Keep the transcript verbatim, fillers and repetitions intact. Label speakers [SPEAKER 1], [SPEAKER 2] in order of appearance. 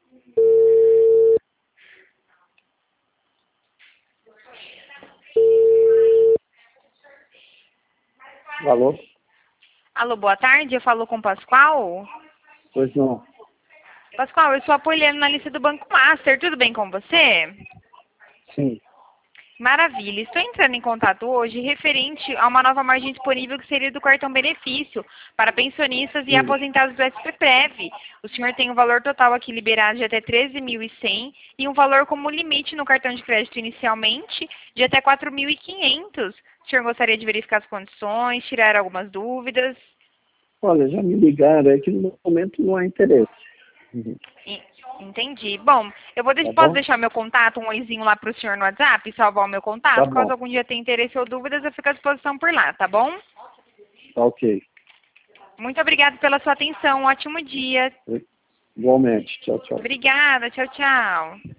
[SPEAKER 1] Alô?
[SPEAKER 2] Alô, boa tarde. Eu falo com o Pascoal.
[SPEAKER 1] Pois não.
[SPEAKER 2] Pascoal, eu sou a Poliana na lista do Banco Master. Tudo bem com você?
[SPEAKER 1] Sim.
[SPEAKER 2] Maravilha. Estou entrando em contato hoje referente a uma nova margem disponível que seria do cartão benefício para pensionistas e
[SPEAKER 1] Sim.
[SPEAKER 2] aposentados do S P Prev. O senhor tem um valor total aqui liberado de até treze mil e cem e um valor como limite no cartão de crédito inicialmente de até quatro mil e quinhentos. O senhor gostaria de verificar as condições, tirar algumas dúvidas?
[SPEAKER 1] Olha, já me ligaram, é que no momento não há interesse. Uhum.
[SPEAKER 2] E- Entendi. Bom, eu vou
[SPEAKER 1] Tá
[SPEAKER 2] deixar, posso
[SPEAKER 1] bom?
[SPEAKER 2] deixar meu contato, um oizinho lá para o senhor no WhatsApp, salvar o meu contato?
[SPEAKER 1] Tá
[SPEAKER 2] Caso
[SPEAKER 1] bom.
[SPEAKER 2] algum dia tenha interesse ou dúvidas, eu fico à disposição por lá, tá bom?
[SPEAKER 1] Tá ok.
[SPEAKER 2] Muito obrigada pela sua atenção. Um ótimo dia.
[SPEAKER 1] Igualmente. Tchau, tchau.
[SPEAKER 2] Obrigada. Tchau, tchau.